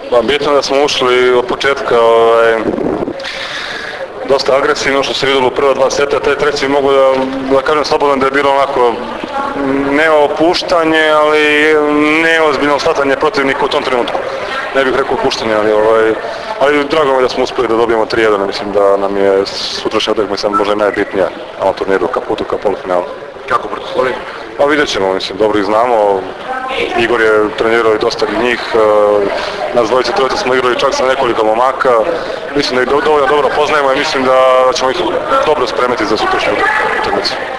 Bitno je da smo ušli od početka dosta agresivno, što se vidjelo u prva dva seta, taj treći mogu da kažem slobodno da je bilo onako ne opuštanje, ali neozbiljno shvatanje protivnika u tom trenutku. Ne bih rekao opuštanje, ali drago mi je da smo uspjeli da dobijemo 3-1, mislim da nam je sutrašnja utakmica možda najbitnija na turniru ka putu ka polufinalu. Kako protiv Slovenije? Pa vidjet ćemo, mislim, dobro ih znamo. Igor je trenirao i dosta njih, nas dvojice trojice smo igrali čak sa nekoliko momaka. Mislim da ih dovoljno dobro poznajemo i mislim da ćemo ih dobro spremiti za sutrašnju utakmicu.